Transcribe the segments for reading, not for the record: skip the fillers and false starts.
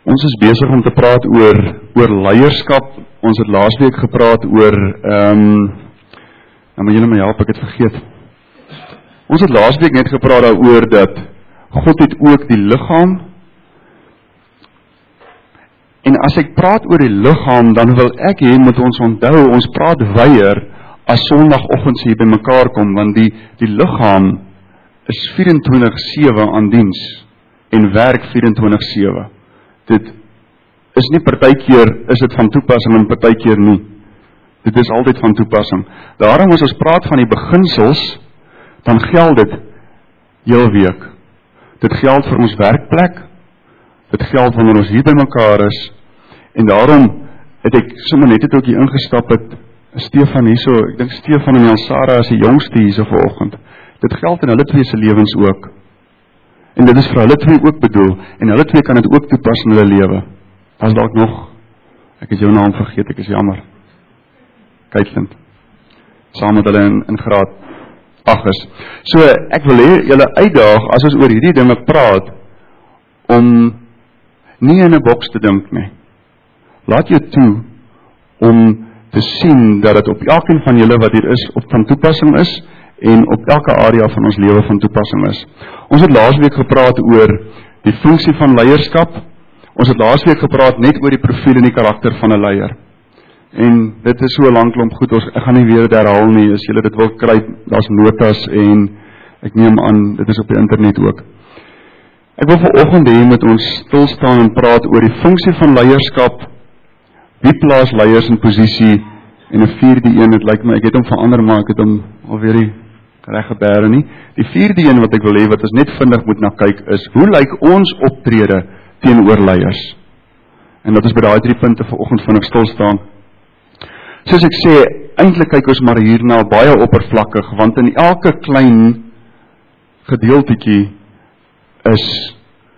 Ons is besig om te praat oor leierskap. Ons het laasweek gepraat oor, nou moet julle my help, ek het vergeet. Ons het laasweek net gepraat daaroor dat God het ook die liggaam. En as ek praat oor die liggaam, dan wil ek hê moet ons onthou, ons praat weier as Sondagoggend hier by mekaar kom, want die liggaam is 24/7 aan diens en werk 24/7. Dit is nie partykeer is dit van toepassing en partykeer nie. Dit is altyd van toepassing. Daarom as ons praat van die beginsels, dan geld dit heel week. Dit geld vir ons werkplek, dit geld wanneer ons hier by mekaar is, en daarom het ek sommer net ook hier ingestap het, Stefan hierso, ek dink Stefan en Elsara is die jongste hierso vanoggend. Dit geld in hulle twee se lewens ook. En dit is vir hulle twee ook bedoel, en hulle twee kan dit ook toepas in hulle lewe. As dalk nog, ek het jou naam vergeet, ek is jammer. Kaitlyn, saam met hulle in graad 8 is. So, ek wil hê julle uitdaag, as ons oor hierdie dinge praat, om nie in 'n boks te dink nie. Laat jou toe, om te sien, dat het op elkeen van julle wat hier is, van toepassing is, en op elke area van ons lewe van toepassing is. Ons het laasweek gepraat oor die funksie van leierskap. Ons het laasweek gepraat net oor die profiel en die karakter van 'n leier. En dit is so 'n lang klomp goed, ek gaan nie weer dit herhaal nie, as julle dit wil kry, daar's notas en ek neem aan, dit is op die internet ook. Ek wil vanoggend hê met ons stilstaan en praat oor die funksie van leierskap, wie plaas leiers in posisie, en 'n vierde een, het lyk my, ek het hom verander, maar ek het hom alweer nie reg gebere nie. Die vierde een wat ek wil hê, wat ons net vinnig moet na kyk, is, hoe lyk ons optrede teenoor leiers? En dat is by daai 3 punte vanoggend vinnig stilstaan. Soos ek sê, eintlik kyk ons maar hierna baie oppervlakkig, want in elke klein gedeeltetjie is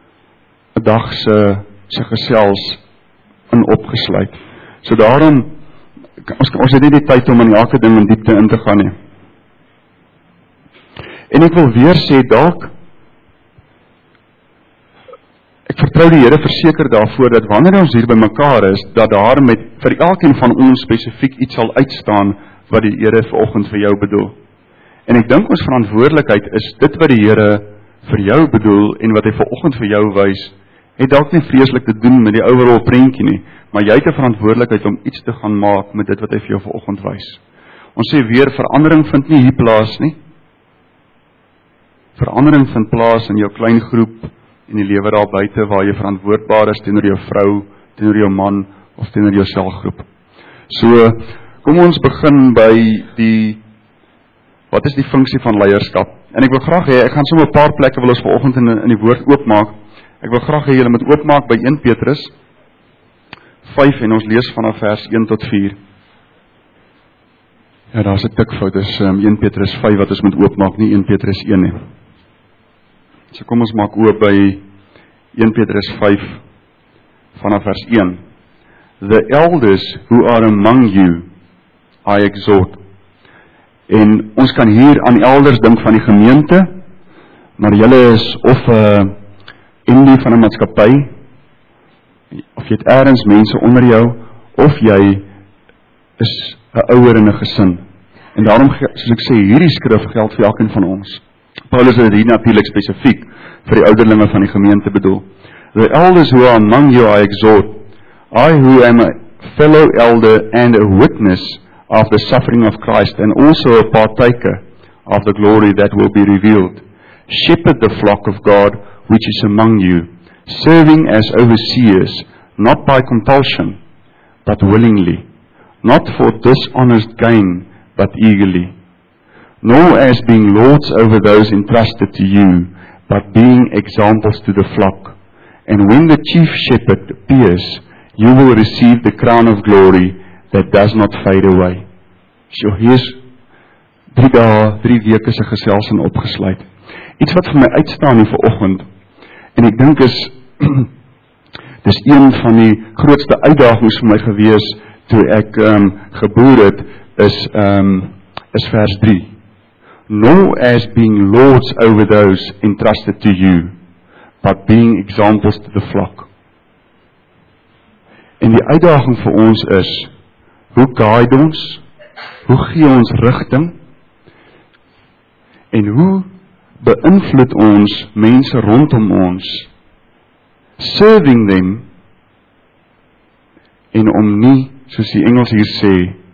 'n dag se gesels in opgesluit. So daarom, ons het nie die tyd om in elke ding in diepte in te gaan nie. En ek wil weer sê, dalk, ek vertrou die Here verseker daarvoor, dat wanneer ons hier by mekaar is, dat daar vir elkeen van ons spesifiek iets sal uitstaan, wat die Here vanoggend vir jou bedoel. En ek dink ons verantwoordelikheid is, dit wat die Here vir jou bedoel, en wat hy vanoggend vir jou wys, het dalk nie vreeslik te doen met die overall prentjie nie, maar jy het 'n verantwoordelikheid om iets te gaan maak met dit wat hy vir jou vanoggend wys. Ons sê weer, verandering vind nie hier plaas nie. Verandering vind plaas in jou klein groep, in die lewe daar buite, waar jy verantwoordbaar is teenoor jou vrou, teenoor jou man, of teenoor jou selgroep. So, kom ons begin by wat is die funksie van leierskap? En ek wil graag hê, ek gaan sommer 'n paar plekke wil ons vanoggend in die woord oopmaak. Ek wil graag hê julle moet oopmaak by 1 Petrus 5 en ons lees vanaf vers 1 tot 4. Ja, daar's 'n tikfout, dis 1 Petrus 5 wat ons moet oopmaak, nie 1 Petrus 1 nie. So kom ons maak oop by 1 Petrus 5 vanaf vers 1. The elders who are among you, I exhort. En ons kan hier aan elders dink van die gemeente, maar julle is of indie van 'n maatskappy, of jy het ergens mense onder jou, of jy is 'n ouer in 'n gesin. En daarom, soos ek sê, hierdie skrif geld vir elkeen van ons. Paulus het hier natuurlik spesifiek vir die ouderlinge van die gemeente bedoel. The elders who are among you I exhort, I who am a fellow elder and a witness of the suffering of Christ, and also a partaker of the glory that will be revealed. Shepherd the flock of God which is among you, serving as overseers, not by compulsion, but willingly, not for dishonest gain, but eagerly, nor as being lords over those entrusted to you, but being examples to the flock. And when the chief shepherd appears, you will receive the crown of glory that does not fade away. So hier's 3 weke se geselsing opgesluit. Iets wat vir my uitstaan hier vanoggend, en ek dink dis een van die grootste uitdagings vir my gewees, toe ek geboor het, is vers 3. Nor as being lords over those entrusted to you, but being examples to the flock. En die uitdaging vir ons is, hoe guide ons, hoe gee ons rigting, en hoe beïnvloed ons mense rondom ons, serving them, en om nie, soos die Engels hier sê,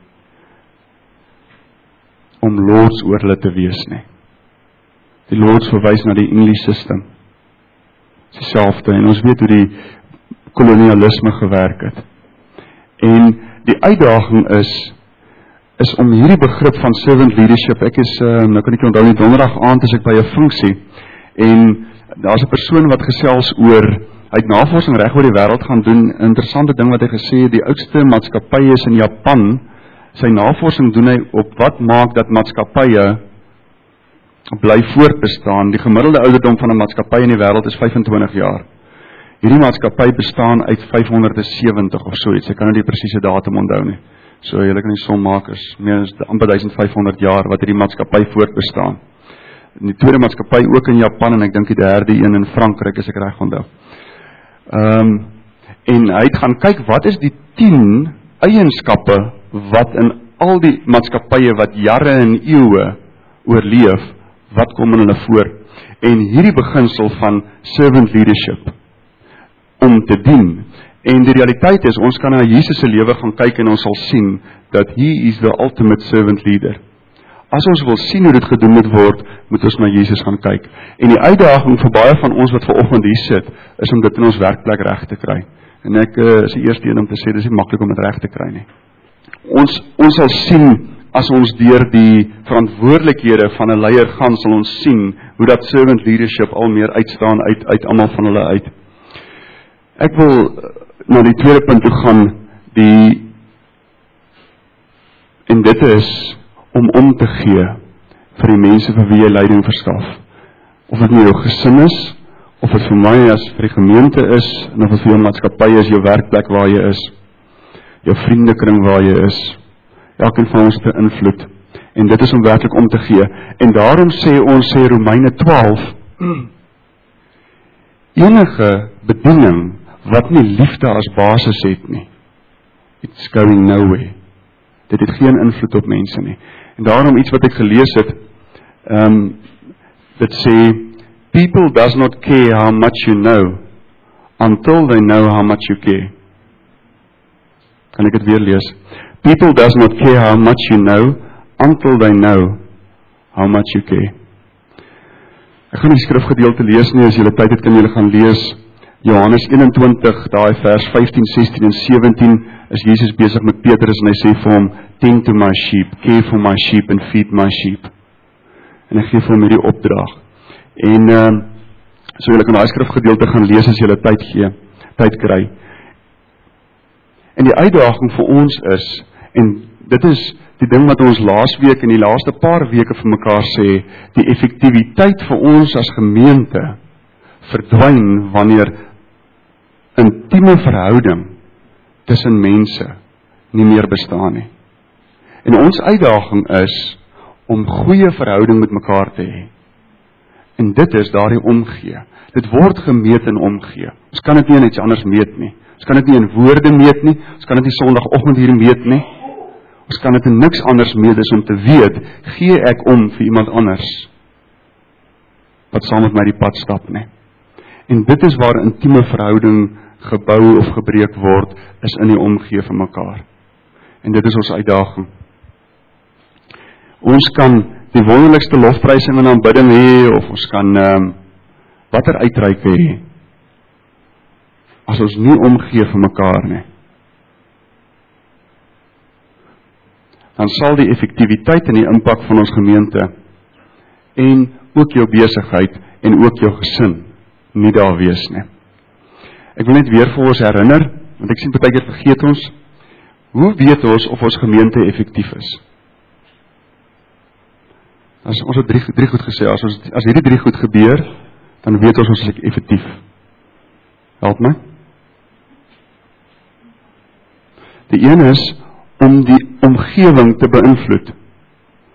om lords oor hulle te wees nie. Die lords verwys na die English system. Dis dieselfde, en ons weet hoe die kolonialisme gewerk het. En die uitdaging is om hierdie begrip van servant leadership, ek is, nou kan ek onthou nie, donderdag aand is ek by 'n funksie, en daar's 'n persoon wat gesels oor, hy het navorsing reg oor die wêreld gaan doen, 'n interessante ding wat hy gesê het, die oudste maatskappye is in Japan, sy navorsing doen hy op wat maak dat maatskappye bly voortbestaan. Die gemiddelde ouderdom van 'n maatskappy in die wêreld is 25 jaar. Hierdie maatskappy bestaan uit 570 of so iets, ek kan nie die presiese datum onthou nie. So julle kan die som maak, is meer as amper 1500 jaar wat hierdie maatskappy voortbestaan. En die tweede maatskappy ook in Japan, en ek dink die derde een in Frankryk, as ek reg onthou. En hy het gaan kyk, wat is die 10 eienskappe wat in al die maatskappye wat jare en eeue oorleef, wat kom in hulle voor? En hierdie beginsel van servant leadership, om te dien. En die realiteit is, ons kan na Jesus se lewe gaan kyk en ons sal sien, dat he is the ultimate servant leader. As ons wil sien hoe dit gedoen moet word, moet ons na Jesus gaan kyk. En die uitdaging vir baie van ons wat vanoggend hier sit, is om dit in ons werkplek reg te kry. En ek is die eerste een om te sê, dit is nie maklik om dit reg te kry nie. Ons sal sien, as ons deur die verantwoordelikhede van 'n leier gaan, sal ons sien, hoe dat servant leadership al meer uitstaan uit almal van hulle uit. Ek wil na die tweede punt toe gaan, en dit is, om te gee, vir die mense vir wie jy leiding verskaf. Of dit nie jou gesin is, of dit vir my as vir die gemeente is, en of dit vir jou maatskappy is, jou werkplek waar jy is, jou vriendekring waar jy is, elkeen van ons te invloed, en dit is om werklik om te gee, en daarom sê Romeine 12, enige bediening, wat nie liefde as basis het nie, it's going nowhere, dit het geen invloed op mense nie, en daarom iets wat ek gelees het, dit sê, people does not care how much you know, until they know how much you care. Kan ek dit weer lees? People does not care how much you know, until they know how much you care. Ek gaan die skrifgedeelte lees nie, as julle tyd het kan julle gaan lees, Johannes 21, daai vers 15, 16 en 17, is Jesus besig met Petrus, en hy sê vir hom, tend to my sheep, care for my sheep, and feed my sheep. En ek gee vir hom hierdie opdrag. En so julle kan daai skrifgedeelte gaan lees, as julle tyd kry. En die uitdaging vir ons is, en dit is die ding wat ons laasweek en die laaste paar weke vir mekaar sê, die effektiwiteit vir ons as gemeente verdwyn wanneer intieme verhouding tussen mense nie meer bestaan nie. En ons uitdaging is om goeie verhouding met mekaar te hê. En dit is daardie omgee. Dit word gemeet in omgee. Ons kan dit nie in iets anders meet nie. Ons kan dit nie in woorde meet nie. Ons kan dit nie Sondagoggend hier meet nie. Ons kan dit in niks anders meet as om te weet, gee ek om vir iemand anders wat saam met my die pad stap nie. En dit is waar intieme verhouding gebou of gebreek word, is in die omgee vir mekaar. En dit is ons uitdaging. Ons kan die wonderlikste lofprysing en aanbidding hê, of ons kan watter uitreike hê, as ons nie omgee vir mekaar nie. Dan sal die effektiwiteit en die impak van ons gemeente, en ook jou besigheid, en ook jou gesin, nie daar wees nie. Ek wil net weer vir ons herinner, want ek sien partykeer vergeet ons, hoe weet ons of ons gemeente effektief is? Ons het drie goed gesê, as hierdie 3 goed gebeur, dan weet ons is effektief. Help my? Die een is, om die omgewing te beïnvloed.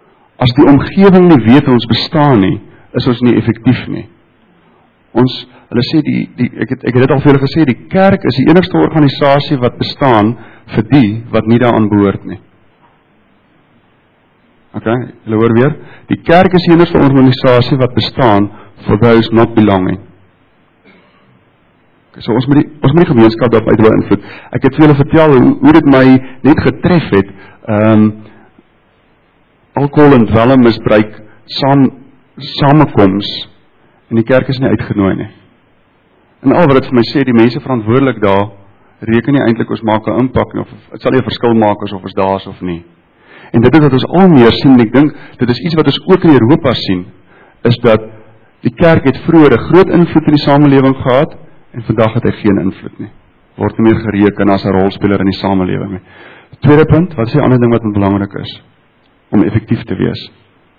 As die omgewing nie weet ons bestaan nie, is ons nie effektief nie. Ons Hulle sê ek het dit al vir julle gesê, die kerk is die enigste organisasie wat bestaan vir die wat nie daaraan behoort nie. Okay, julle hoor weer, die kerk is die enigste organisasie wat bestaan for those not belonging. Okay, so ons moet die gemeenskap daarop uit invloed. Ek het vir julle vertel hoe dit my net getref het, alkohol en dwelmmisbruik samekoms en die kerk is nie uitgenooi nie. En al wat dit vir my sê, die mense verantwoordelik daar, reken nie eintlik ons maak 'n impak nie, of het sal nie 'n verskil maak of ons daar is of nie. En dit is wat ons al meer sien, en ek dink, dit is iets wat ons ook in Europa sien, is dat die kerk het vroeër 'n groot invloed in die samelewing gehad, en vandag het hy geen invloed nie. Word nie meer gereken as 'n rolspeler in die samelewing nie. Tweede punt, wat is die ander ding wat belangrik is, om effektief te wees?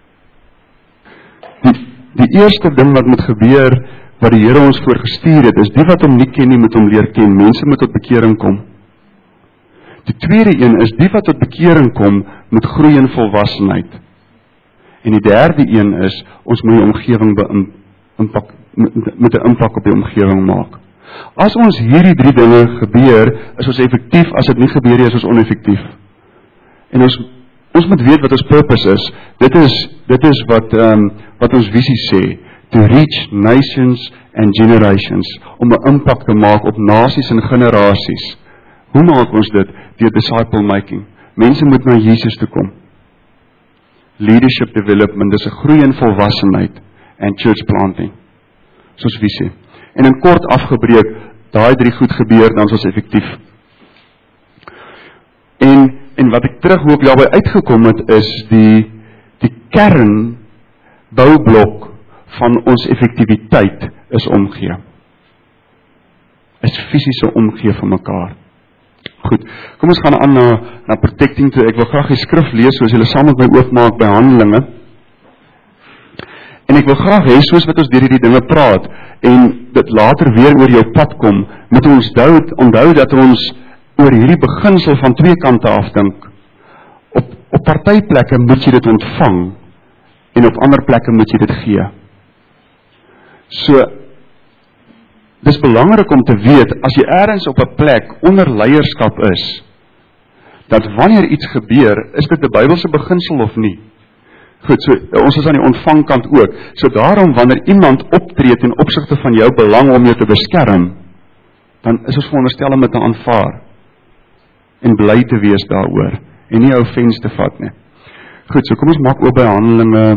Die eerste ding wat moet gebeur, wat die Here ons voorgestuur het, is die wat hom nie ken nie, moet hom leer ken. Mense moet tot bekering kom. Die tweede een is, die wat tot bekering kom, moet groei in volwassenheid. En die derde een is, ons moet die omgewing moet 'n impak op die omgewing maak. As ons hierdie drie dinge gebeur, is ons effektief, as dit nie gebeur nie, is ons oneffektief. En ons moet weet wat ons purpose is. Dit is wat ons visie sê, to reach nations and generations, om 'n impak te maak op nasies en generasies. Hoe maak ons dit? Deur disciple making. Mense moet na Jesus toe kom. Leadership development, dis 'n groei in volwassenheid, and church planting. Soos visie. En in kort afgebreek, daai drie goed gebeur, dan is ons effektief. En wat ek terughoop daarby uitgekom het, is die kernboublok van ons effektiwiteit is omgee. Is fisiese omgee van mekaar. Goed, kom ons gaan aan na protecting toe. Ek wil graag die skrif lees, soos julle saam met my oopmaak by Handelinge. En ek wil graag hê, soos wat ons deur hierdie dinge praat, en dit later weer oor jou pad kom, moet ons onthou dat ons oor hierdie beginsel van twee kante afdink. Op partyplekke moet jy dit ontvang, en op ander plekke moet jy dit gee. So, dis belangrik om te weet, as jy ergens op 'n plek onder leierskap is, dat wanneer iets gebeur, is dit 'n Bybelse beginsel of nie? Goed, so ons is aan die ontvangkant ook. So daarom, wanneer iemand optree ten opsigte van jou belang om jou te beskerm, dan is ons veronderstel om dit te aanvaar en bly te wees daaroor en nie offense te vat nie. Goed, so kom ons maak oop by Handelinge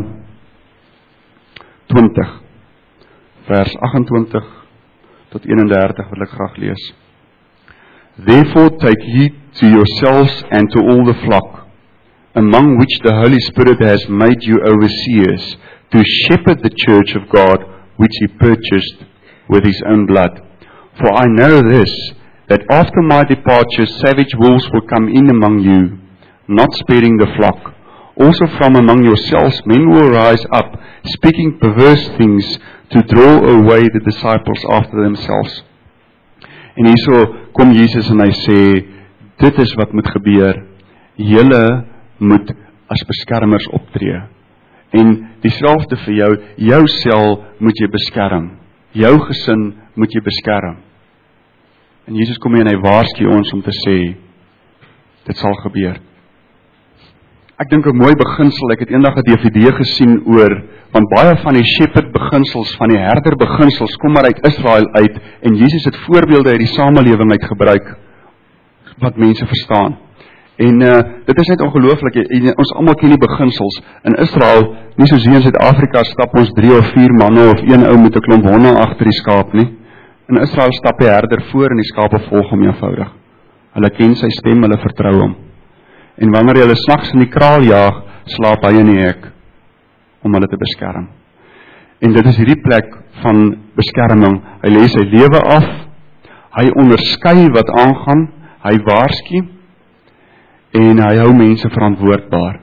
20 vers 28 tot 31 wil ek graag lees. Therefore take heed to yourselves and to all the flock, among which the Holy Spirit has made you overseers, to shepherd the church of God, which he purchased with his own blood. For I know this, that after my departure savage wolves will come in among you, not sparing the flock. Also from among yourselves men will rise up, speaking perverse things, to draw away the disciples after themselves. En hierso kom Jesus en hy sê, dit is wat moet gebeur. Julle moet as beskermers optree. En dieselfde vir jou, jou sel moet jy beskerm. Jou gesin moet jy beskerm. En Jesus kom hier en hy waarsku ons om te sê, dit sal gebeur. Ek dink 'n mooi beginsel, ek het eendag 'n DVD gesien oor, want baie van die shepherd beginsels, van die herder beginsels, kom maar uit Israel uit, en Jesus het voorbeelde uit die samelewing uit gebruik, wat mense verstaan. En dit is net ongelooflik, ons almal ken die beginsels. In Israel, nie soos hier in Suid-Afrika, stap ons 3 of 4 manne of 1 ou met 'n klomp honde agter die skaap nie. In Israel stap die herder voor en die skape volg hom eenvoudig. Hulle ken sy stem, hulle vertrou hom. En wanneer hulle snags in die kraal jaag, slaap hy in die hek, om hulle te beskerm. En dit is hierdie plek van beskerming. Hy lê sy lewe af, hy onderskei wat aangaan, hy waarsku, en hy hou mense verantwoordbaar.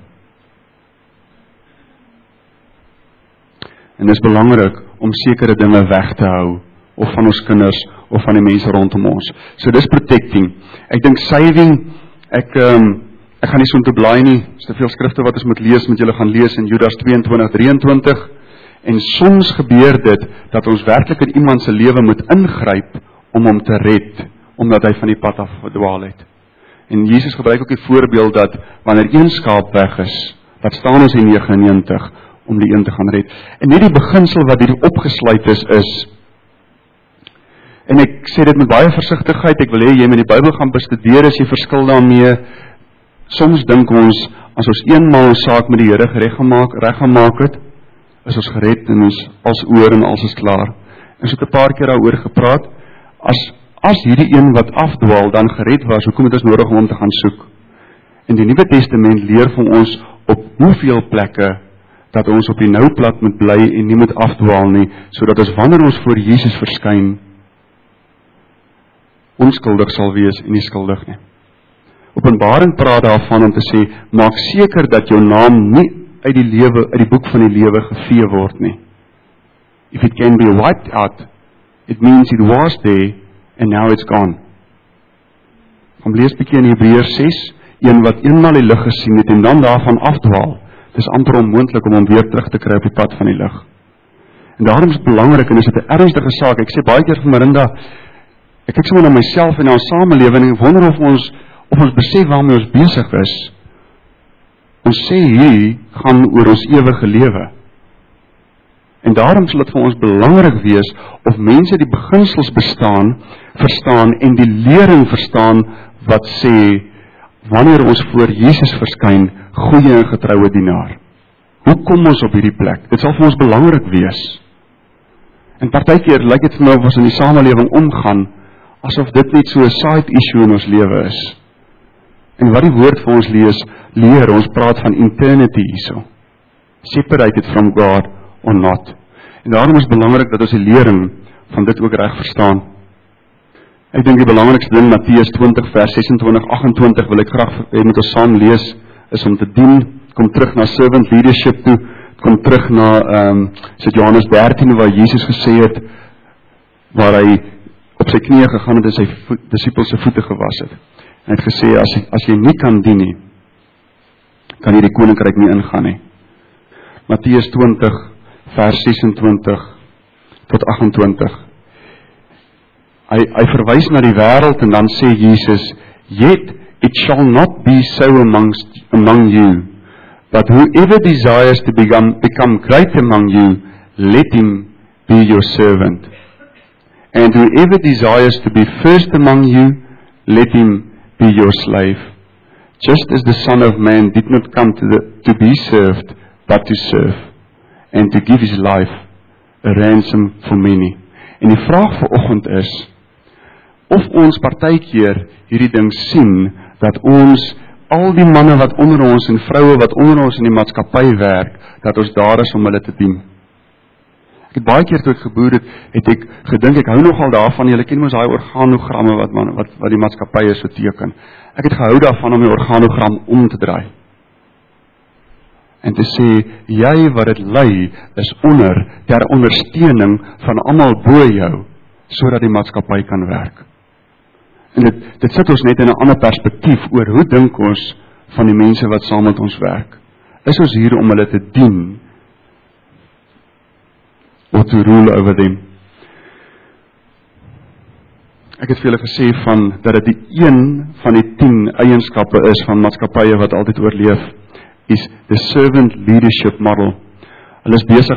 En dit is belangrik om sekere dinge weg te hou, of van ons kinders, of van die mense rondom ons. So dis protecting. Ek dink saving, ek gaan nie so te blaai nie, is te veel skrifte wat ons moet lees, met julle gaan lees in Judas 22:23, En soms gebeur dit, dat ons werklik in iemand se lewe moet ingryp, om hom te red, omdat hy van die pad af verdwaal het. En Jesus gebruik ook die voorbeeld dat, wanneer een skaap weg is, dat staan ons in 99, om die een te gaan red. En net die beginsel wat hier opgesluit is, en ek sê dit met baie versigtigheid, ek wil hê jy met die Bybel gaan bestudeer, as jy verskil daarmee. Soms dink ons, as ons eenmaal ons saak met die Here reggemaak het, is ons gered en ons als oor en alles is klaar. En so het 'n paar keer daaroor gepraat, as hierdie een wat afdwaal dan gered was, hoekom het ons nodig om te gaan soek? En die Nuwe Testament leer vir ons op hoeveel plekke, dat ons op die nou plat moet bly en nie moet afdwaal nie, sodat ons wanneer ons voor Jesus verskyn, onskuldig sal wees en nie skuldig nie. Openbaring praat daarvan om te sê, maak seker dat jou naam nie uit die boek van die lewe gevee word nie. If it can be wiped out, it means it was there and now it's gone. Kom lees bietjie in Hebreërs 6, een wat eenmaal die lig gesien het en dan daarvan afdwaal. Het is amper onmoontlik om hom weer terug te kry op die pad van die lig. En daarom is het belangrik, en is dit 'n ernstige saak. Ek sê baie keer vir Marinda, ek kyk sommer na myself en na ons samelewing, en ek wonder of ons besef waarmee ons besig is. Ons sê hier gaan oor ons ewige lewe. En daarom sal dit vir ons belangrik wees of mense die beginsels verstaan en die lering verstaan wat sê, wanneer ons voor Jesus verskyn, goeie en getroue dienaar. Hoe kom ons op hierdie plek? Dit sal vir ons belangrik wees. En partykeer lyk dit vir my of ons in die samelewing omgaan, asof dit net so 'n side issue in ons lewe is. En wat die woord vir ons leer, ons praat van eternity hierso. Separated from God or not. En daarom is het belangrik dat ons die lering van dit ook reg verstaan. Ek dink die belangrikste ding, Matteus 20 vers 26-28, wil ek graag met ons saam lees, is om te dien. Kom terug na servant leadership toe, kom terug na Johannes 13, waar Jesus gesê het, waar hy op sy knieë gegaan het en sy disippels se voete gewas het. En hy het gesê, as jy nie kan dien nie, kan jy die koninkryk nie ingaan nie. Matteus 20 vers 26-28. Hy verwys na die wêreld en dan sê Jesus, yet it shall not be so among you, but whoever desires to become great among you, let him be your servant. And whoever desires to be first among you, let him be your slave. Just as the Son of Man did not come to be served, but to serve, and to give his life a ransom for many. En die vraag vanoggend is, of ons partykeer hierdie ding sien, dat ons, al die manne wat onder ons en vroue wat onder ons in die maatskappy werk, dat ons daar is om hulle te dien. Ek het baie keer toe ek geboer het ek gedink, ek hou nogal daarvan, julle ken mos daai organogramme wat die maatskappye so teken. Ek het gehou daarvan om die organogram om te draai. En te sê, jy wat dit lei, is ter ondersteuning van almal bo jou, sodat die maatskappy kan werk. En dit sit ons net in 'n ander perspektief oor hoe dink ons van die mense wat saam met ons werk. Is ons hier om hulle te dien, or to rule over them? Ek het vir julle gesê dat dit die een van die 10 eienskappe is van maatskappye wat altyd oorleef, is the servant leadership model. Hulle is besig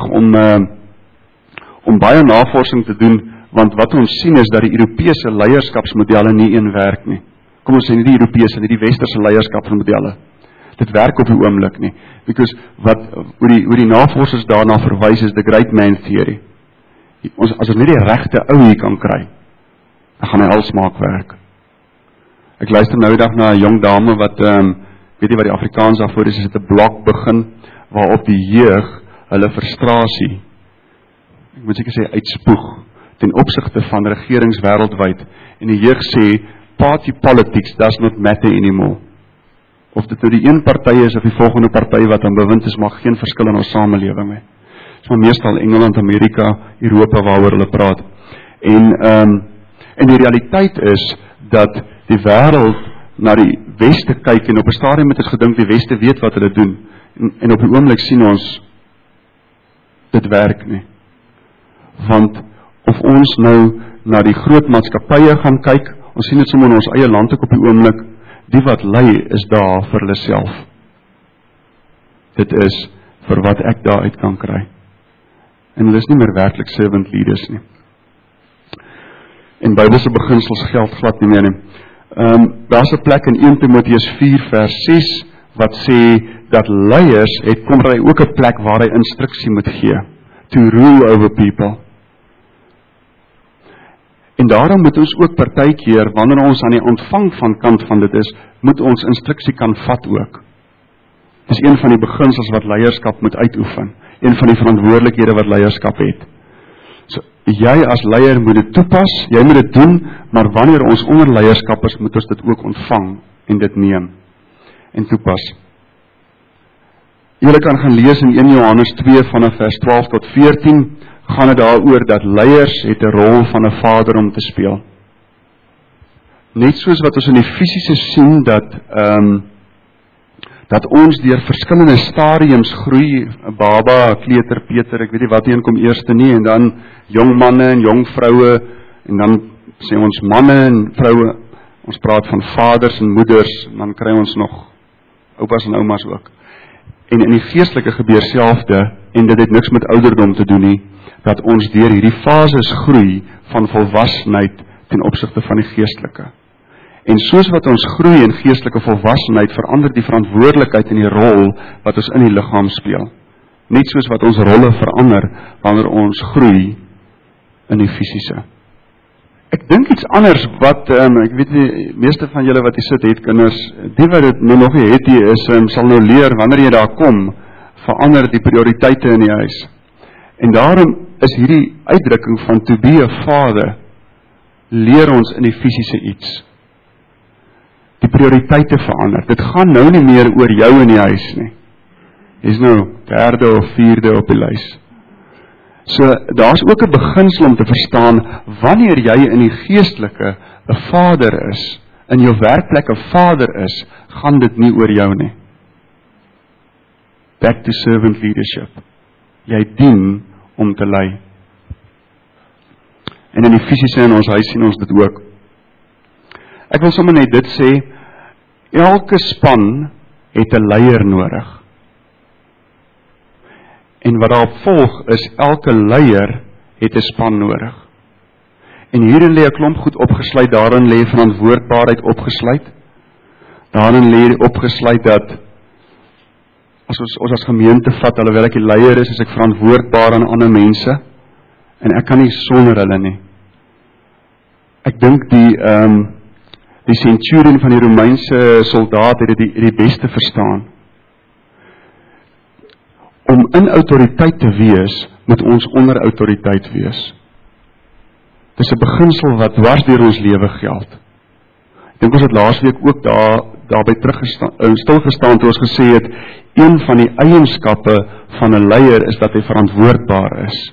om baie navorsing te doen, want wat ons sien is dat die Europese leierskapsmodelle nie een werk nie. Kom ons sê nie die Europese, nie die westerse leierskapsmodelle. Dit werk op die oomblik nie. Because hoe die navorsers daarna verwys is the great man theory. As ons net die regte ou hier kan kry, dan gaan hy alsmaak werk. Ek luister nou die dag na 'n jong dame wat, weet jy wat die Afrikaans daarvoor is, het 'n blok begin, waarop die jeug hulle frustrasie, ek moet seker sê uitspoeg, ten opsigte van regerings wêreldwyd, en die jeug sê, party politics does not matter anymore. Of dit nou die een party is of die volgende party wat aan bewind is, mag geen verskil in ons samelewing hê. Dit is maar meestal Engeland, Amerika, Europa waaroor hulle praat. En die realiteit is dat die wêreld na die weste kyk, en op 'n stadium het ons gedink die weste weet wat hulle doen, en op die oomblik sien ons dit werk nie. Want of ons nou na die groot maatskappye gaan kyk, ons sien dit sommer in ons eie land ook op die oomblik, die wat lei is daar vir hulle self. Dit is vir wat ek daaruit kan kry. En hulle is nie meer werklik servant leaders nie. En Bybelse beginsels geld glad nie meer nie. Daar is 'n plek in 1 Timoteus 4 vers 6 wat sê dat leiers kom hy ook 'n plek waar hy instruksie moet gee. To rule over people. En daarom moet ons ook partykeer, wanneer ons aan die ontvang van kant van dit is, moet ons instruksie kan vat ook. Dis een van die beginsels wat leierskap moet uitoefen. Een van die verantwoordelikhede wat leierskap het. So, jy as leier moet dit toepas, jy moet dit doen, maar wanneer ons onder leierskap is, moet ons dit ook ontvang en dit neem en toepas. Julle kan gaan lees in 1 Johannes 2 vanaf vers 12 tot 14, gaan dit daaroor dat leiers het 'n rol van 'n vader om te speel. Net soos wat ons in die fisiese sien dat ons deur verskillende stadiums groei, 'n baba, 'n kleuter, Peter, ek weet nie wat een kom eerste nie, en dan jong manne en jong vroue, en dan sê ons manne en vroue, ons praat van vaders en moeders, en dan kry ons nog oupas en oumas ook. En in die geestelike gebeur selfde, en dit het niks met ouderdom te doen nie, dat ons deur hierdie fases groei van volwassenheid ten opsigte van die geestelike. En soos wat ons groei in geestelike volwassenheid, verander die verantwoordelikheid en die rol wat ons in die liggaam speel. Net soos wat ons rolle verander wanneer ons groei in die fisiese. Ek dink iets anders wat, ek weet nie, meeste van julle wat hier sit het kinders, die wat dit nou nog nie het hier is, sal nou leer wanneer jy daar kom, verander die prioriteite in die huis. En daarom is hierdie uitdrukking van to be a father, leer ons in die fisiese iets. Die prioriteite verander. Dit gaan nou nie meer oor jou in die huis nie. Jy is nou 3de of 4de op die lys. So, daar is ook 'n beginsel om te verstaan, wanneer jy in die geestelike 'n vader is, in jou werkplek 'n vader is, gaan dit nie oor jou nie. Back to servant leadership. Jy dien om te lei. En in die fisiese in ons huis sien ons dit ook. Ek wil sommer net dit sê, elke span het 'n leier nodig. En wat daarop volg is, elke leier het 'n span nodig. En hierin lê 'n klomp goed opgesluit, daarin lê verantwoordbaarheid opgesluit. Daarin lê opgesluit dat as ons as gemeente vat, alhoewel ek die leier is ek verantwoordbaar aan ander mense, en ek kan nie sonder hulle nie. Ek dink die centurion van die Romeinse soldaat het die beste verstaan. Om in autoriteit te wees, moet ons onder autoriteit wees. Dis 'n beginsel wat dwars deur ons lewe geld. Ek dink ons het laasweek ook daarby stilgestaan toe ons gesê het, een van die eienskappe van 'n leier is dat hy verantwoordbaar is.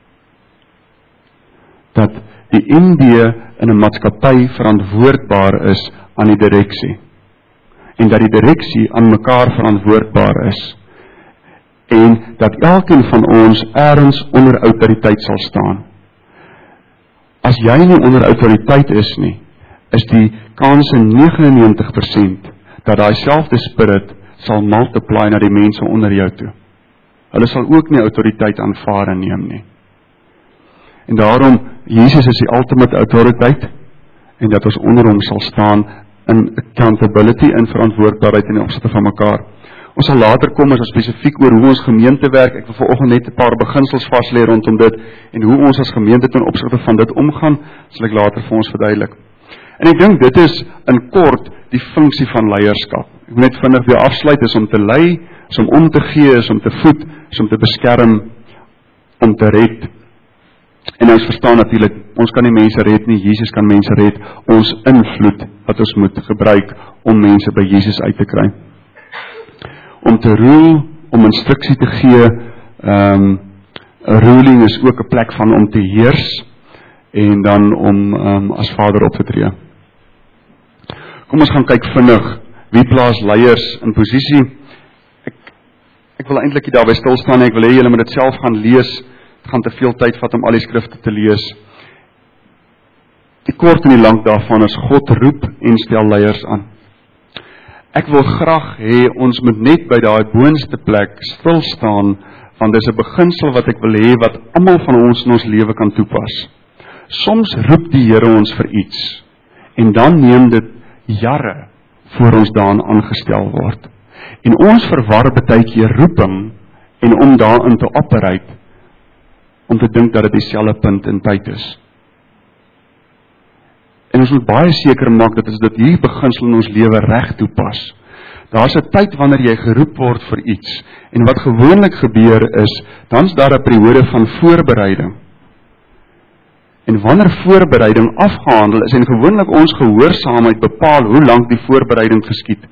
Dat die MD in 'n maatskappy verantwoordbaar is aan die direksie. En dat die direksie aan mekaar verantwoordbaar is. En dat elkeen van ons ergens onder autoriteit sal staan. As jy nie onder autoriteit is nie, is die kans 99% dat daai selfde spirit sal multiply na die mense onder jou toe. Hulle sal ook nie autoriteit aanvaar en neem nie. En daarom, Jesus is die ultimate autoriteit, en dat ons onder hom sal staan in accountability, in verantwoordbaarheid in die opsigte van mekaar. Ons sal later kom as spesifiek oor hoe ons gemeente werk. Ek wil vanoggend net 'n paar beginsels vaslê rondom dit, en hoe ons as gemeente ten opsigte van dit omgaan, sal ek later vir ons verduidelik. En ek dink dit is in kort die funksie van leierskap. Ek wil net vinnig weer afsluit, is om te lei, is om te gee, is om te voed, is om te beskerm, om te red. En ons verstaan natuurlik, ons kan nie mense red nie, Jesus kan mense red, ons invloed wat ons moet gebruik om mense by Jesus uit te kry. Om te rule, om instruksie te gee, ruling is ook 'n plek van om te heers, en dan om as vader op te tree. Kom ons gaan kyk vinnig, wie plaas leiers in posisie. Ek wil eintlik nie daarby stil staan nie, ek wil hê julle moet dit self gaan lees. Het gaan te veel tyd vat om al die skrifte te lees. Die kort en die lank daarvan is God roep en stel leiers aan. Ek wil graag hê ons moet net by daai boonste plek stil staan, want dis 'n beginsel wat ek wil hê wat almal van ons in ons lewe kan toepas. Soms roep die Here ons vir iets en dan neem dit jare voor ons daaraan aangestel word. En ons verwar baie keer roeping en om daarin te operate, om te dink dat dit dieselfde punt in tyd is. En ons moet baie seker maak dat dit hierdie beginsel in ons lewe reg toepas. Daar's 'n tyd wanneer jy geroep word vir iets, en wat gewoonlik gebeur is, dan's daar 'n periode van voorbereiding. En wanneer voorbereiding afgehandel is, en gewoonlik ons gehoorsaamheid bepaal hoe lank die voorbereiding geskied.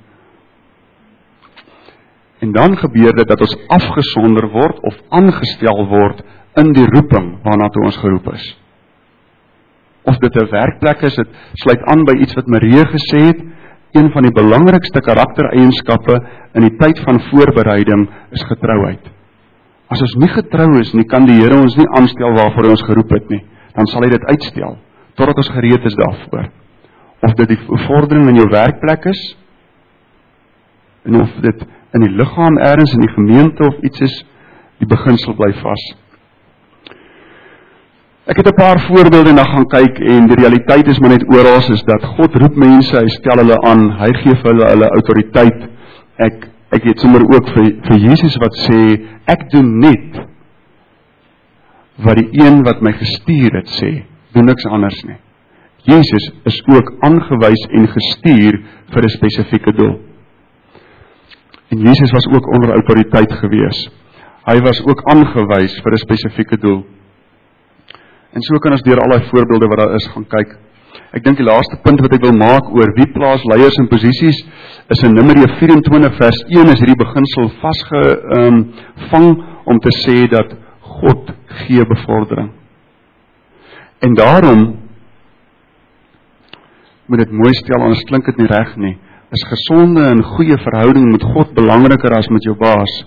En dan gebeur dit dat ons afgesonder word of aangestel word in die roeping waarna toe ons geroep is. Of dit 'n werkplek is, dit sluit aan by iets wat Marie gesê het, een van die belangrikste karaktereienskappe in die tyd van voorbereiding is getrouheid. As ons nie getrou is nie, kan die Here ons nie aanstel waarvoor hy ons geroep het nie. Dan sal hy dit uitstel, totdat ons gereed is daarvoor. Of dit die vordering in jou werkplek is, en of dit in die liggaam ergens, in die gemeente of iets is, die beginsel bly vas. Ek het 'n paar voorbeelde en dan gaan kyk, en die realiteit is maar net oral is dat God roep mense, hy stel hulle aan, hy gee vir hulle autoriteit. Ek het sommer ook vir Jesus wat sê, ek doen net wat die een wat my gestuur het sê, doen niks anders nie. Jesus is ook aangewys en gestuur vir 'n spesifieke doel. En Jesus was ook onder autoriteit gewees. Hy was ook aangewys vir 'n spesifieke doel. En so kan ons deur al die voorbeelde wat daar is gaan kyk. Ek dink die laaste punt wat ek wil maak oor wie plaas leiers in posisies, is in Numeri 24 vers 1 is hierdie beginsel vasgevang om te sê dat God gee bevordering. En daarom moet dit mooi stel, anders klink dit nie reg nie. Is gesonde en goeie verhouding met God belangriker as met jou baas?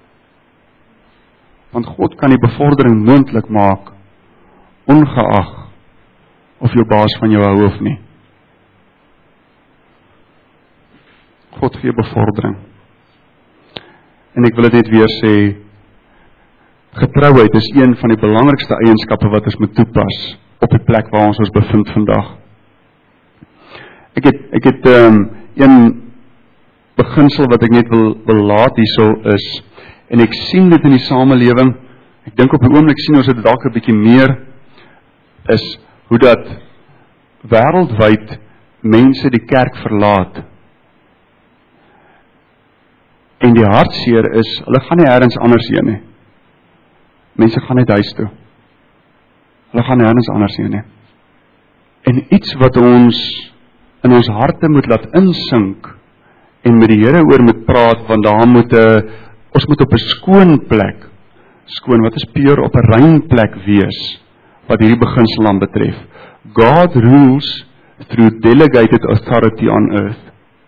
Want God kan die bevordering moontlik maak, ongeag of jou baas van jou hou of nie. God gee bevordering. En ek wil dit net weer sê, getrouheid is een van die belangrikste eienskappe wat ons moet toepas op die plek waar ons bevind vandag. Ek het een beginsel wat ek net wil laat hierso is, en ek sien dit in die samelewing, ek dink op die oomblik sien ons dit dalk 'n bietjie meer, is hoe dat wêreldwyd mense die kerk verlaat. En die hartseer is, hulle gaan nie ergens anders heen nie. Mense gaan net huis toe. Hulle gaan nêrens anders heen nie. En iets wat ons in ons harte moet laat insink, en met die Here oor moet praat, want daar ons moet op 'n skoon plek, wat is pure, op 'n rein plek wees, wat hierdie beginsel aan betref. God rules through delegated authority on earth.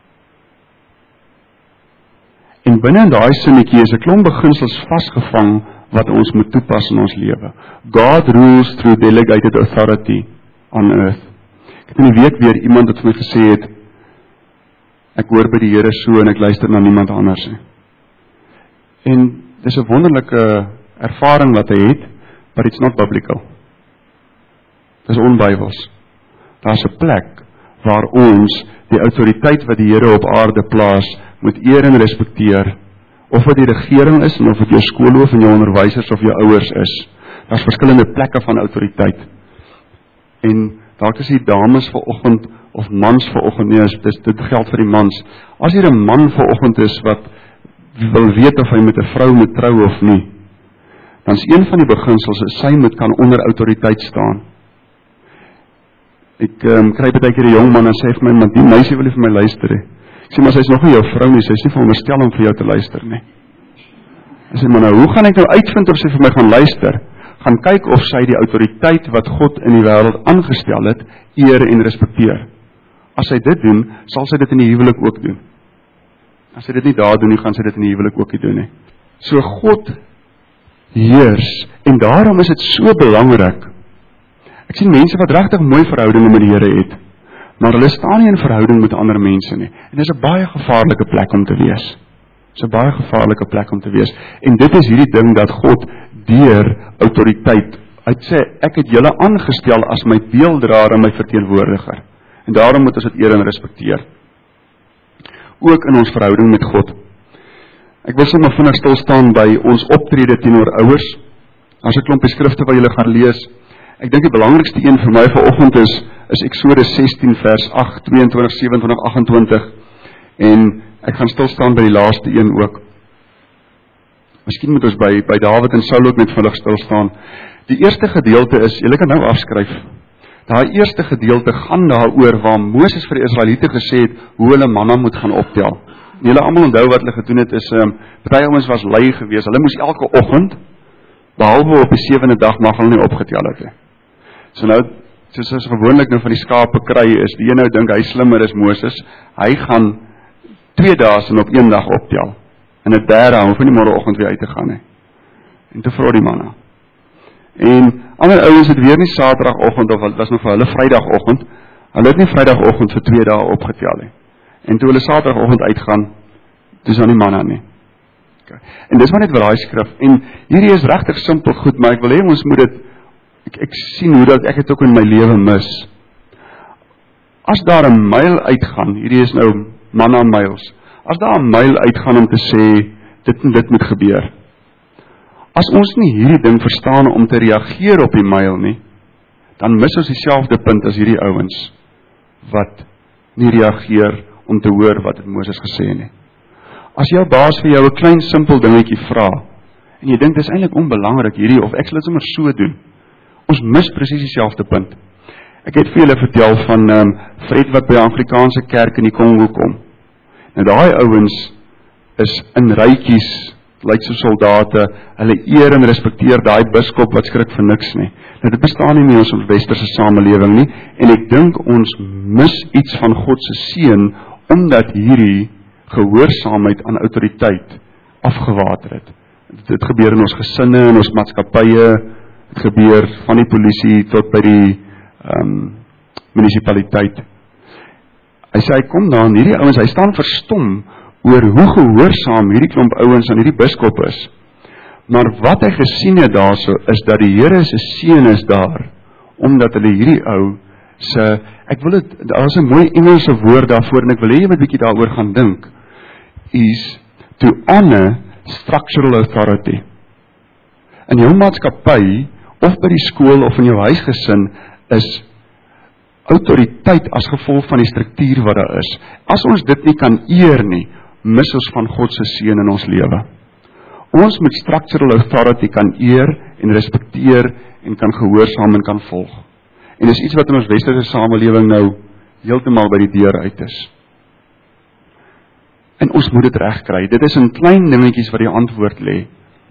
En binne in daai sinnetjie is 'n klomp beginsels vasgevang wat ons moet toepas in ons lewe. God rules through delegated authority on earth. Ek het in die week weer iemand wat vir my gesê het, ek hoor by die Here so en ek luister na niemand anders nie. En dis 'n wonderlike ervaring wat hy het, but it's not biblical. Dis onbybels. Daar's 'n plek waar ons die autoriteit wat die Here op aarde plaas, moet eer en respekteer. Of wat die regering is, en of dit jou skoolhoof en jou onderwysers of jou ouers is. Daar's verskillende plekke van autoriteit. En dalk is die dames vanoggend of mans vanoggend, nee, dit geld vir die mans. As hier 'n man vanoggend is wat wil weet of hy met 'n vrou moet trou of nie, dan is een van die beginsels is sy moet kan onder autoriteit staan. Ek kry baie keer 'n jong man en sê vir my, maar die meisie wil nie vir my luister nie. Ek sê, maar sy is nog nie jou vrou nie, sy is nie veronderstel om vir jou te luister nie. Ek sê, maar nou, hoe gaan ek nou uitvind of sy vir my gaan luister? Gaan kyk of sy die autoriteit wat God in die wêreld aangestel het, eer en respekteer. As sy dit doen, sal sy dit in die huwelik ook doen. As sy dit nie daar doen nie, gaan sy dit in die huwelik ook nie doen nie. So God heers, en daarom is dit so belangrik. Ek sien mense wat regtig mooi verhoudinge met die Here het, maar hulle staan nie in verhouding met ander mense nie. En dit is 'n baie gevaarlike plek om te wees. Dit is 'n baie gevaarlike plek om te wees. En dit is hierdie ding dat God deur autoriteit, hy sê, ek het julle aangestel as my beelddraer en my verteenwoordiger. En daarom moet ons dit eer en respekteer. Ook in ons verhouding met God. Ek wil sommer vinnig stil staan by ons optrede teenoor ouers. As 'n klompie skrifte wat julle gaan lees. Ek dink die belangrikste een vir my vanoggend is Eksodus 16 vers 8, 22, 27, 28. En ek gaan stil staan by die laaste een ook. Miskien moet ons by Dawid en Saul ook net vinnig stil staan. Die eerste gedeelte is, julle kan nou afskryf. Daai eerste gedeelte gaan daaroor waar Moses vir die Israeliete gesê het hoe hulle manna moet gaan optel. En julle almal onthou wat hulle gedoen het is, party ouens was lui geweest. Hulle moes elke oggend, behalwe op die 7de dag, mag hulle nie opgetel het nie. So nou, soos ons gewoonlik nou van die skape kry, is die een nou dink hy slimmer is Moses. Hy gaan 2 dae en op 1 dag optel. En 'n derde hoef nie môreoggend weer uit te gaan nie. En te vra die manna. En ander ouens het weer nie Saterdagoggend of dit was nog vir hulle Vrydagoggend. Hulle het nie Vrydagoggend vir 2 dae opgetel nie. En toe hulle Saterdagoggend uitgaan, dis aan die manna nie. Okay. En dis maar net vir daai skrif. En hierdie is regtig simpel goed, maar ek wil hê ons moet dit ek sien hoe dat ek dit ook in my lewe mis. As daar 'n myl uitgaan, hierdie is nou manna myls. As daar 'n myl uitgaan om te sê dit en dit moet gebeur. As ons nie hierdie ding verstaan om te reageer op die myl nie, dan mis ons dieselfde punt as hierdie ouens wat nie reageer om te hoor wat het Moses gesê nie. As jou baas vir jou 'n klein simpel dingetjie vra en jy dink dis eintlik onbelangrik hierdie of ek sal dit sommer so doen. Ons mis presies dieselfde punt. Ek het vir julle vertel van Fred wat by 'n Afrikaanse kerk in die Kongo kom. Nou daai ouens is in rytjies, lyk so soldate, hulle eer en respekteer daai biskop wat skrik vir niks nie. Nou dit bestaan nie meer in ons westerse samelewing nie, en ek dink ons mis iets van God se seën, omdat hierdie gehoorsaamheid aan autoriteit afgewater het. Dit gebeur in ons gesinne, in ons maatskappye, dit gebeur van die polisie tot by die munisipaliteit. Hy sê, hy kom daar en hierdie ouens, hy staan verstom oor hoe gehoorsaam hierdie klomp ouens aan hierdie biskop is. Maar wat hy gesien het daarso, is dat die Here se seën is daar, omdat hulle hierdie ou se, daar is 'n mooi Engelse woord daarvoor, en ek wil hê jy moet 'n bietjie daaroor gaan dink, is to honor structural authority. In jou maatskappy, of by die skool, of in jou huisgesin, is autoriteit as gevolg van die struktuur wat daar is. As ons dit nie kan eer nie, mis ons van God se seën in ons lewe. Ons moet structural authority kan eer en respekteer en kan gehoorsaam en kan volg. En dis iets wat in ons westerse samelewing nou heeltemal by die deur uit is. En ons moet dit regkry. Dit is in klein dingetjies wat die antwoord lê.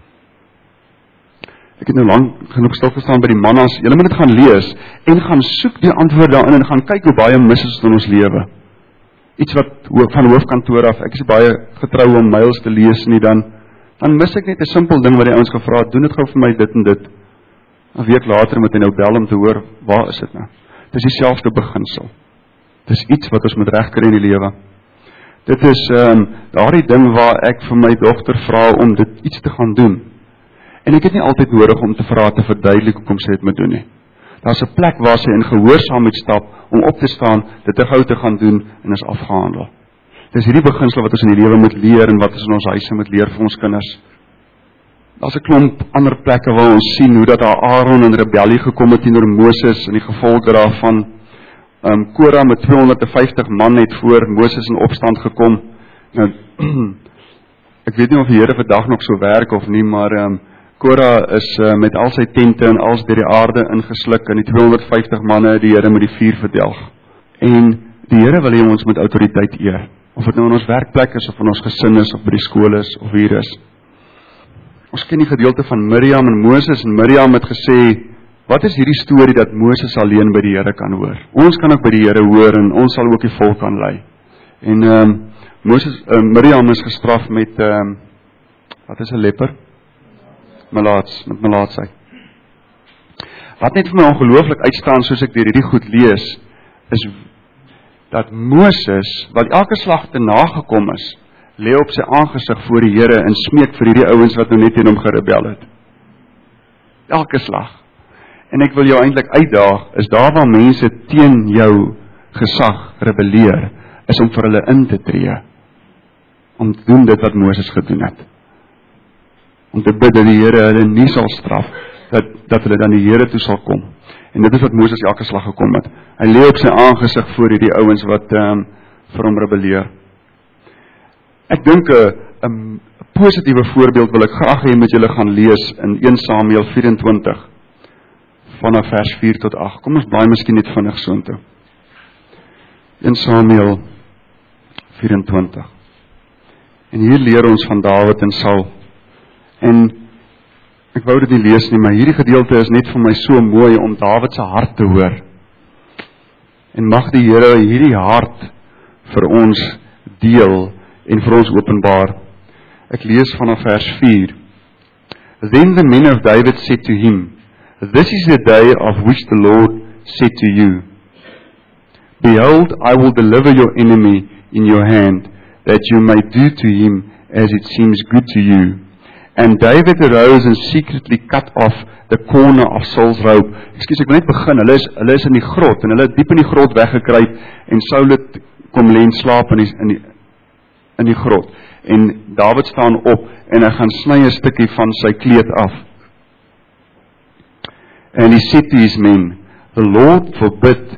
Ek het nou lank genoeg stil gestaan by die mannas. Julle moet dit gaan lees en gaan soek die antwoord daarin en gaan kyk hoe baie mis is in ons lewe. Iets wat van hoofkantoor af, ek is baie getrou om mails te lees nie, dan mis ek net 'n simpel ding wat die ouens gevra het, doen dit gou vir my dit en dit. 'n week later moet hy nou bel om te hoor, waar is dit nou? Dit is dieselfde beginsel. Dit is iets wat ons moet regkry in die lewe. Dit is daardie ding waar ek vir my dogter vra om dit iets te gaan doen. En ek het nie altyd nodig om te vra te verduidelik hoekom sy dit moet doen nie. Daar's 'n plek waar sy in gehoorsaamheid stap om op te staan, dit te gou te gaan doen en is afgehandel. Dis hierdie beginsel wat ons in die lewe moet leer en wat ons in ons huise moet leer vir ons kinders. Daar's 'n klomp ander plekke waar ons sien hoe dat Aaron in rebellie gekom het teenoor Moses en die gevolge daarvan. Korah met 250 man het voor Moses in opstand gekom. Nou, ek weet nie of die Here vandag nog so werk of nie, maar Korah is met al sy tente en als deur die aarde ingesluk en die 250 manne die Here met die vuur verdelg. En die Here wil hê ons met autoriteit eer. Of dit nou in ons werkplek is, of in ons gesin is, of by die skool is, of hier is. Ons ken die gedeelte van Miriam en Moses, en Miriam het gesê, wat is hierdie storie dat Moses alleen by die Here kan hoor? Ons kan ook by die Here hoor, en ons sal ook die volk kan lei. En Miriam is gestraf met Wat is 'n leper? Melaats, met melaatsheid. Wat net vir my ongelooflik uitstaan soos ek deur hierdie goed lees, is dat Moses, wat elke slag te nagekom is, lê op sy aangesig voor die Here en smeek vir hierdie ouens wat nou net teen hom gerebel het. Elke slag. En ek wil jou eintlik uitdaag, is daar waar mense teen jou gesag rebelleer, is om vir hulle in te tree. Om te doen dit wat Moses gedoen het. Om te bid dat die Here hulle nie sal straf, dat hulle dan die Here toe sal kom. En dit is wat Moses elke slag gekom het. Hy lê op sy aangesig voor hierdie ouens wat vir hom rebelleer. Ek dink 'n positiewe voorbeeld wil ek graag hê met julle gaan lees in 1 Samuel 24 vanaf vers 4 tot 8. Kom ons blaai miskien net vinnig soontoe. 1 Samuel 24. En hier leer ons van Dawid en Saul. En ek wou dit nie lees nie, maar hierdie gedeelte is net vir my so mooi om Dawid se hart te hoor. En mag die Here hierdie hart vir ons deel en vir ons openbaar. Ek lees vanaf vers 4. Then the men of David said to him, This is the day of which the Lord said to you, Behold, I will deliver your enemy in your hand, that you may do to him as it seems good to you. And David arose and secretly cut off the corner of Saul's robe. Ekskuus, ek wil net begin. Hulle is in die grot en hulle het diep in die grot weggekruip en Saul het kom lê en slaap in die grot. En David staan op en hy gaan sny 'n stukkie van sy kleed af. And he said to his men, The Lord forbid,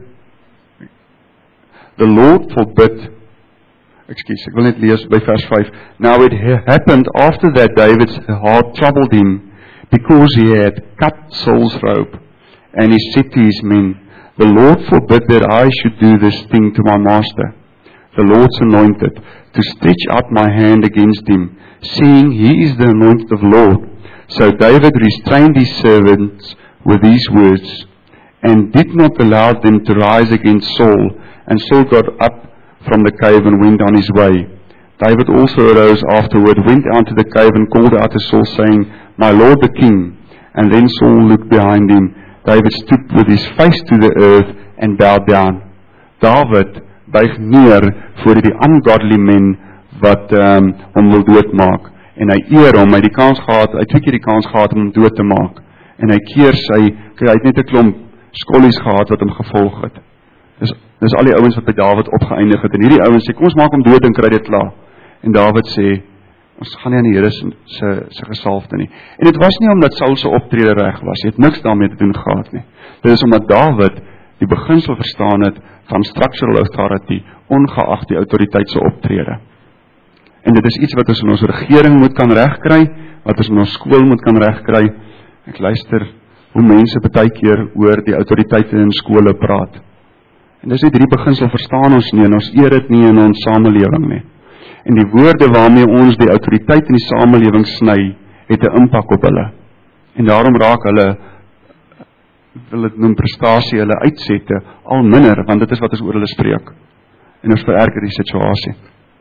excuse, ek wil net lees by vers 5. Now it happened after that David's heart troubled him, because he had cut Saul's robe. And he said to his men, The Lord forbid that I should do this thing to my master, the Lord's anointed, to stretch out my hand against him, seeing he is the anointed of the Lord. So David restrained his servants with these words, and did not allow them to rise against Saul. And Saul got up from the cave and went on his way. David also arose afterward, went out to the cave and called out to Saul, saying, My Lord the king. And then Saul looked behind him. David stood with his face to the earth and bowed down. David buig neer voor die ungodly men wat hom wil doodmaak. En hy eer hom, hy het die kans gehad, hy het 2 keer die kans gehad om hom dood te maak. En hy hy het net 'n klomp skollies gehad wat hom gevolg het. Dis al die ouens wat by Dawid opgeëindig het. En hierdie ouens sê, kom ons maak hom dood en kry dit klaar. En Dawid sê, ons gaan nie aan die Here se gesalfde nie. En dit was nie omdat Saul se optrede reg was, hy het niks daarmee te doen gehad nie. Dit is omdat Dawid die beginsel verstaan het van structural authority, ongeag die autoriteit se optrede. En dit is iets wat ons in ons regering moet kan regkry, wat ons in ons skool moet kan regkry. Ek luister hoe mense baie keer oor die autoriteite in skole praat. En dis net hierdie beginsel verstaan ons nie, en ons eer dit nie in ons samelewing nie. En die woorde waarmee ons die autoriteit in die samelewing sny, het 'n impak op hulle. En daarom raak hulle, wil dit noem prestasie, hulle uitsette al minder, want dit is wat ons oor hulle spreek. En ons vererger die situasie.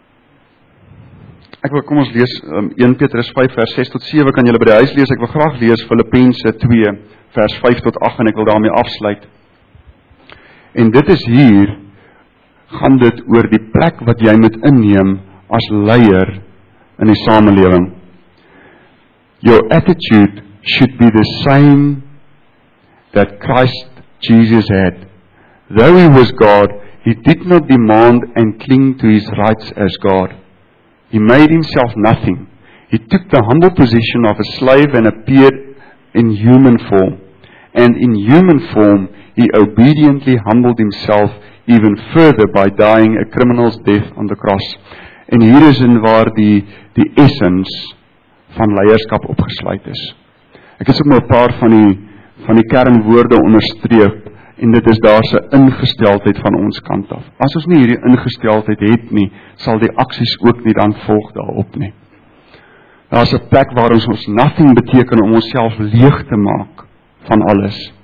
Kom ons lees 1 Petrus 5 vers 6 tot 7, kan julle by die huis lees. Ek wil graag lees Filippense 2 vers 5 tot 8 en ek wil daarmee afsluit. En dit is hier, gaan dit oor die plek wat jy moet inneem as leier in die samelewing. Your attitude should be the same that Christ Jesus had. Though he was God, he did not demand and cling to his rights as God. He made himself nothing. He took the humble position of a slave and appeared in human form. And in human form, he obediently humbled himself even further by dying a criminal's death on the cross. En hier is in waar die essence van leierskap opgesluit is. Ek het ook maar 'n paar van die kernwoorde onderstreep, en dit is daar se ingesteldheid van ons kant af. As ons nie hierdie ingesteldheid het nie, sal die aksies ook nie dan volg daarop nie. Daar is 'n plek waar ons nothing beteken om onsself leeg te maak van alles.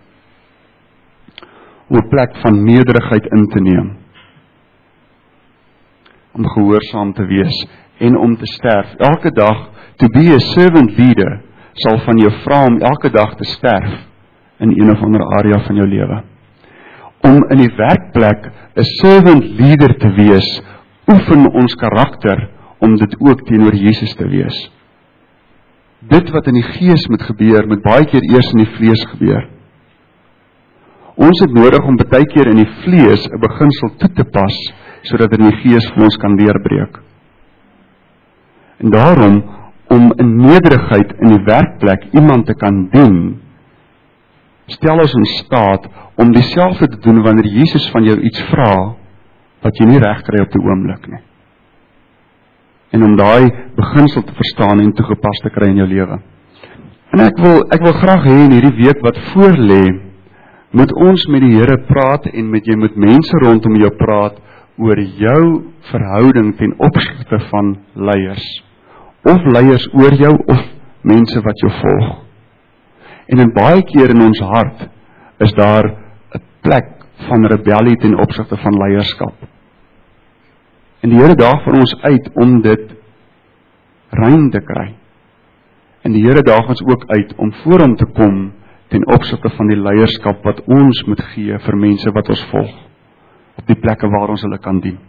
Om 'n plek van nederigheid in te neem. Om gehoorsaam te wees en om te sterf. Elke dag, to be a servant leader, sal van jou vra om elke dag te sterf in een of ander area van jou lewe. Om in die werkplek 'n servant leader te wees, oefen ons karakter om dit ook teenoor Jesus te wees. Dit wat in die gees moet gebeur, moet baie keer eers in die vlees gebeur. Ons het nodig om baie keer in die vlees 'n beginsel toe te pas, sodat in die gees vir ons kan deurbreek. En daarom, om in nederigheid in die werkplek iemand te kan dien, stel ons in staat om dieselfde te doen wanneer Jesus van jou iets vra, wat jy nie reg kry op die oomblik nie. En om daai beginsel te verstaan en toegepas te kry in jou lewe. En ek wil graag hê in hierdie week wat voor lê, moet ons met die Here praat en jy moet mense rondom jou praat oor jou verhouding ten opsigte van leiers. Of leiers oor jou, of mense wat jou volg. En in baie keer in ons hart is daar 'n plek van rebellie ten opsigte van leierskap. En die Here daag vir ons uit om dit rein te kry. En die Here daag ons ook uit om voor hom te kom ten opsigte van die leierskap wat ons moet gee vir mense wat ons volg, op die plekke waar ons hulle kan dien.